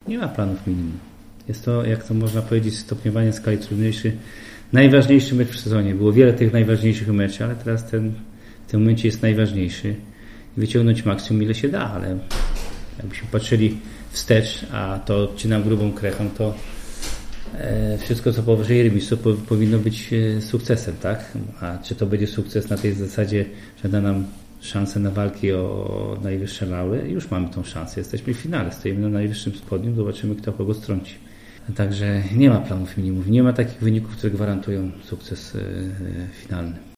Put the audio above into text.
Nie ma planów minimum. Jest to, jak to można powiedzieć, stopniowanie skali trudniejszy. Najważniejszy mecz w sezonie. Było wiele tych najważniejszych meczów, ale teraz w tym momencie jest najważniejszy. I wyciągnąć maksimum ile się da, ale jakbyśmy patrzyli wstecz, a to odcinam grubą krechą, to wszystko co powyżej remisu powinno być sukcesem, tak? A czy to będzie sukces na tej zasadzie, że da nam szansę na walki o najwyższe laury? Już mamy tą szansę, jesteśmy w finale, stoimy na najwyższym spodniu, zobaczymy kto kogo strąci. Także nie ma planów minimów, nie ma takich wyników, które gwarantują sukces finalny.